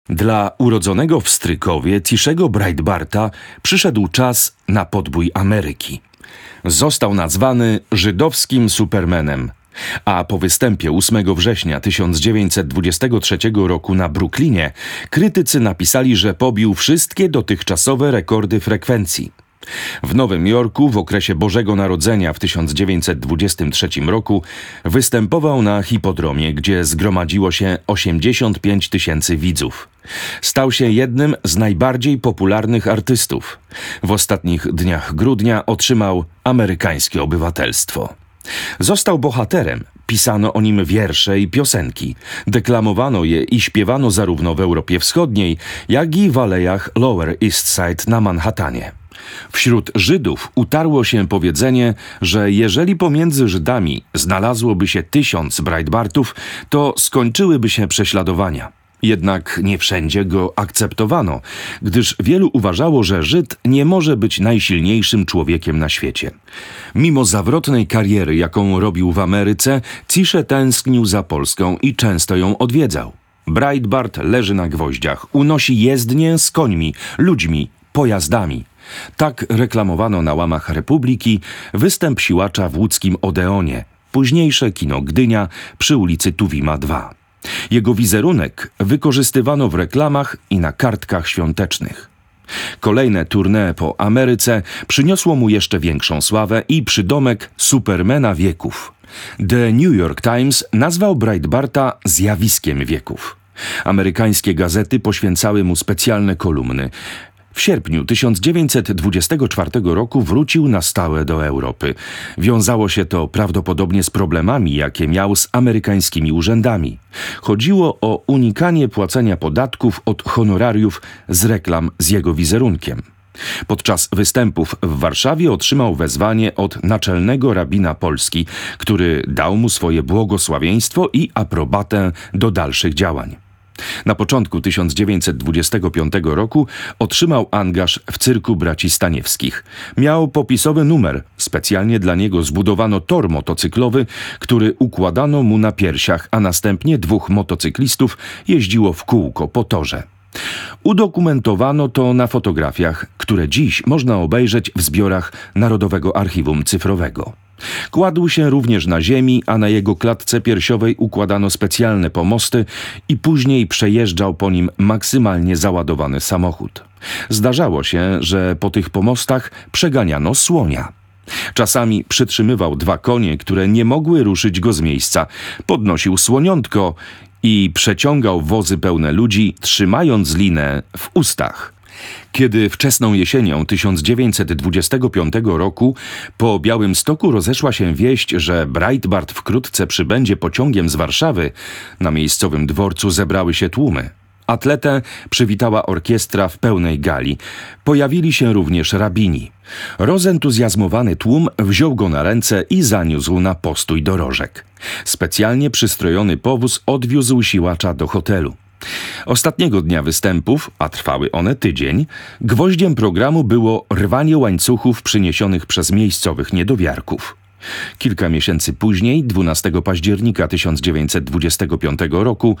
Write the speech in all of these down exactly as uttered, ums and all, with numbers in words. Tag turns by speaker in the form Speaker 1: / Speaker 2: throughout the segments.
Speaker 1: Dla urodzonego w Strykowie Tishego Breitbarta przyszedł czas na podbój Ameryki. Został nazwany żydowskim Supermanem, a po występie ósmego września tysiąc dziewięćset dwudziestego trzeciego roku na Brooklynie krytycy napisali, że pobił wszystkie dotychczasowe rekordy frekwencji. W Nowym Jorku w okresie Bożego Narodzenia w tysiąc dziewięćset dwudziestym trzecim roku występował na hipodromie, gdzie zgromadziło się osiemdziesiąt pięć tysięcy widzów. Stał się jednym z najbardziej popularnych artystów. W ostatnich dniach grudnia otrzymał amerykańskie obywatelstwo. Został bohaterem, pisano o nim wiersze i piosenki, deklamowano je i śpiewano zarówno w Europie Wschodniej, jak i w alejach Lower East Side na Manhattanie. Wśród Żydów utarło się powiedzenie, że jeżeli pomiędzy Żydami znalazłoby się tysiąc Breitbartów, to skończyłyby się prześladowania. Jednak nie wszędzie go akceptowano, gdyż wielu uważało, że Żyd nie może być najsilniejszym człowiekiem na świecie. Mimo zawrotnej kariery, jaką robił w Ameryce, Tische tęsknił za Polską i często ją odwiedzał. Breitbart leży na gwoździach, unosi jezdnię z końmi, ludźmi, pojazdami. Tak reklamowano na łamach Republiki występ siłacza w łódzkim Odeonie, późniejsze kino Gdynia przy ulicy Tuwima dwa. Jego wizerunek wykorzystywano w reklamach i na kartkach świątecznych. Kolejne tournée po Ameryce przyniosło mu jeszcze większą sławę i przydomek Supermana wieków. The New York Times nazwał Breitbarta zjawiskiem wieków. Amerykańskie gazety poświęcały mu specjalne kolumny. W sierpniu tysiąc dziewięćset dwudziestego czwartego roku wrócił na stałe do Europy. Wiązało się to prawdopodobnie z problemami, jakie miał z amerykańskimi urzędami. Chodziło o unikanie płacenia podatków od honorariów z reklam z jego wizerunkiem. Podczas występów w Warszawie otrzymał wezwanie od naczelnego rabina Polski, który dał mu swoje błogosławieństwo i aprobatę do dalszych działań. Na początku tysiąc dziewięćset dwudziestego piątego roku otrzymał angaż w cyrku braci Staniewskich. Miał popisowy numer, specjalnie dla niego zbudowano tor motocyklowy, który układano mu na piersiach, a następnie dwóch motocyklistów jeździło w kółko po torze. Udokumentowano to na fotografiach, które dziś można obejrzeć w zbiorach Narodowego Archiwum Cyfrowego. Kładł się również na ziemi, a na jego klatce piersiowej układano specjalne pomosty i później przejeżdżał po nim maksymalnie załadowany samochód. Zdarzało się, że po tych pomostach przeganiano słonia. Czasami przytrzymywał dwa konie, które nie mogły ruszyć go z miejsca. Podnosił słoniątko i przeciągał wozy pełne ludzi, trzymając linę w ustach. Kiedy wczesną jesienią tysiąc dziewięćset dwudziestego piątego roku po Białymstoku rozeszła się wieść, że Breitbart wkrótce przybędzie pociągiem z Warszawy, na miejscowym dworcu zebrały się tłumy. Atletę przywitała orkiestra w pełnej gali. Pojawili się również rabini. Rozentuzjazmowany tłum wziął go na ręce i zaniósł na postój dorożek. Specjalnie przystrojony powóz odwiózł siłacza do hotelu. Ostatniego dnia występów, a trwały one tydzień, gwoździem programu było rwanie łańcuchów przyniesionych przez miejscowych niedowiarków. Kilka miesięcy później, dwunastego października tysiąc dziewięćset dwudziestego piątego roku,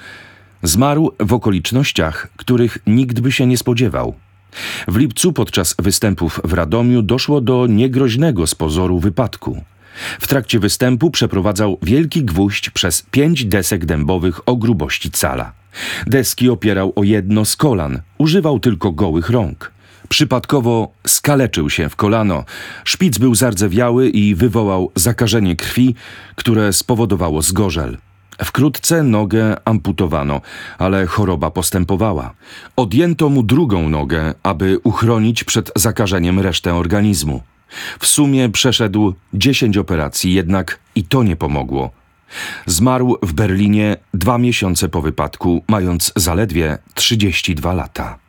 Speaker 1: zmarł w okolicznościach, których nikt by się nie spodziewał. W lipcu podczas występów w Radomiu doszło do niegroźnego z pozoru wypadku. W trakcie występu przeprowadzał wielki gwóźdź przez pięć desek dębowych o grubości cala. Deski opierał o jedno z kolan, używał tylko gołych rąk. Przypadkowo skaleczył się w kolano. Szpic był zardzewiały i wywołał zakażenie krwi, które spowodowało zgorzel. Wkrótce nogę amputowano, ale choroba postępowała. Odjęto mu drugą nogę, aby uchronić przed zakażeniem resztę organizmu. W sumie przeszedł dziesięć operacji, jednak i to nie pomogło. Zmarł w Berlinie dwa miesiące po wypadku, mając zaledwie trzydzieści dwa lata.